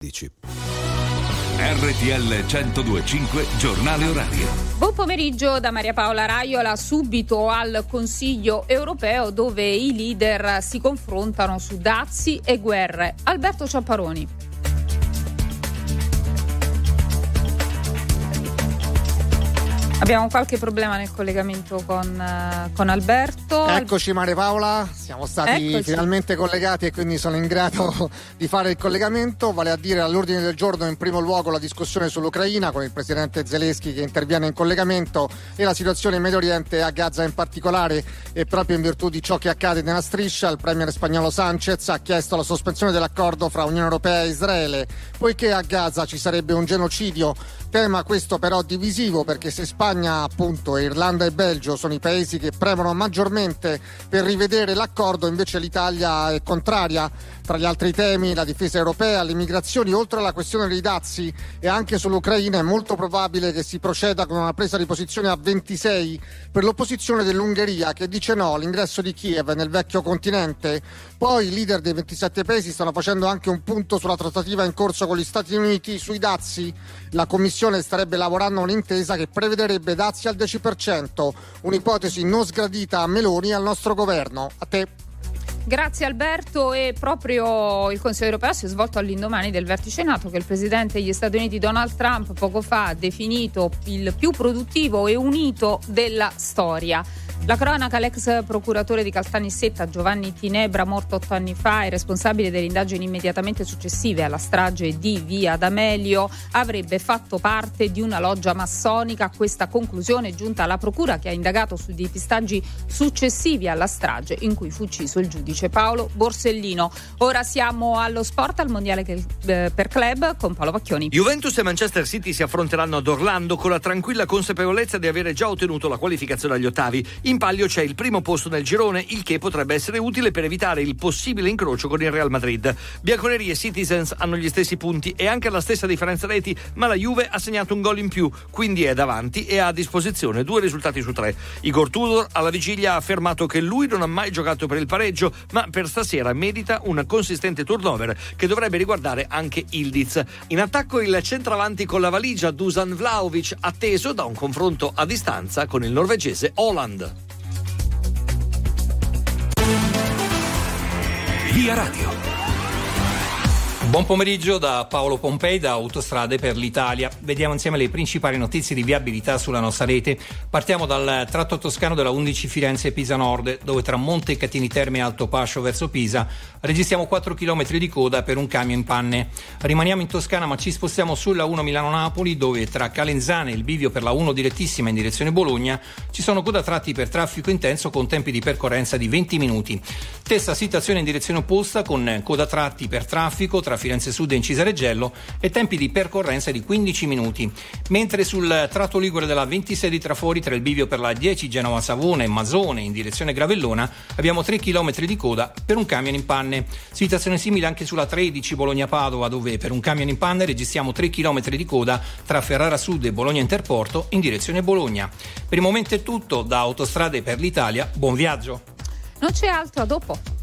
12. RTL 102.5 Giornale Orario. Buon pomeriggio da Maria Paola Raiola, subito al Consiglio europeo dove i leader si confrontano su dazi e guerre. Alberto Ciapparoni. Abbiamo qualche problema nel collegamento con Alberto. Eccoci Maria Paola, siamo stati finalmente collegati e quindi sono in grado di fare il collegamento, vale a dire all'ordine del giorno in primo luogo la discussione sull'Ucraina con il presidente Zelensky che interviene in collegamento e la situazione in Medio Oriente, a Gaza in particolare, e proprio in virtù di ciò che accade nella striscia il premier spagnolo Sánchez ha chiesto la sospensione dell'accordo fra Unione Europea e Israele poiché a Gaza ci sarebbe un genocidio. Tema questo però divisivo perché se Spagna appunto, Irlanda e Belgio sono i paesi che premono maggiormente per rivedere l'accordo, invece l'Italia è contraria. Tra gli altri temi la difesa europea, le migrazioni, oltre alla questione dei dazi e anche sull'Ucraina è molto probabile che si proceda con una presa di posizione a 26 per l'opposizione dell'Ungheria che dice no all'ingresso di Kiev nel vecchio continente. Poi i leader dei 27 paesi stanno facendo anche un punto sulla trattativa in corso con gli Stati Uniti sui dazi. La Commissione starebbe lavorando a un'intesa che prevederebbe dazi al 10%, un'ipotesi non sgradita a Meloni e al nostro governo. A te. Grazie Alberto. E proprio il Consiglio europeo si è svolto all'indomani del vertice NATO che il presidente degli Stati Uniti Donald Trump poco fa ha definito il più produttivo e unito della storia. La cronaca: l'ex procuratore di Caltanissetta Giovanni Tinebra, morto 8 anni fa e responsabile delle indagini immediatamente successive alla strage di Via D'Amelio, avrebbe fatto parte di una loggia massonica. A questa conclusione è giunta la procura che ha indagato sui depistaggi successivi alla strage in cui fu ucciso il giudice Paolo Borsellino. Ora siamo allo sport, al mondiale per club con Paolo Pacchioni. Juventus e Manchester City si affronteranno ad Orlando con la tranquilla consapevolezza di avere già ottenuto la qualificazione agli ottavi. In palio c'è il primo posto nel girone, il che potrebbe essere utile per evitare il possibile incrocio con il Real Madrid. Bianconeri e Citizens hanno gli stessi punti e anche la stessa differenza reti, ma la Juve ha segnato un gol in più, quindi è davanti e ha a disposizione 2 risultati su 3. Igor Tudor alla vigilia ha affermato che lui non ha mai giocato per il pareggio, ma per stasera merita un consistente turnover che dovrebbe riguardare anche Ildiz. In attacco il centravanti con la valigia Dusan Vlahovic, atteso da un confronto a distanza con il norvegese Haaland. Via Radio. Buon pomeriggio da Paolo Pompei da Autostrade per l'Italia. Vediamo insieme le principali notizie di viabilità sulla nostra rete. Partiamo dal tratto toscano della 11 Firenze-Pisa Nord, dove tra Monte Catini Terme e Altopascio verso Pisa registriamo 4 km di coda per un camion in panne. Rimaniamo in Toscana ma ci spostiamo sulla 1 Milano-Napoli, dove tra Calenzane e il bivio per la 1 direttissima in direzione Bologna ci sono coda tratti per traffico intenso con tempi di percorrenza di 20 minuti. Stessa situazione in direzione opposta con coda tratti per traffico tra Firenze Sud e Incisareggello e tempi di percorrenza di 15 minuti. Mentre sul tratto ligure della 26 di Trafori tra il bivio per la 10 Genova-Savona e Masone in direzione Gravellona abbiamo 3 km di coda per un camion in panne. Situazione simile anche sulla 13 Bologna-Padova, dove per un camion in panne registriamo 3 km di coda tra Ferrara Sud e Bologna Interporto in direzione Bologna. Per il momento è tutto da Autostrade per l'Italia, buon viaggio. Non c'è altro, a dopo.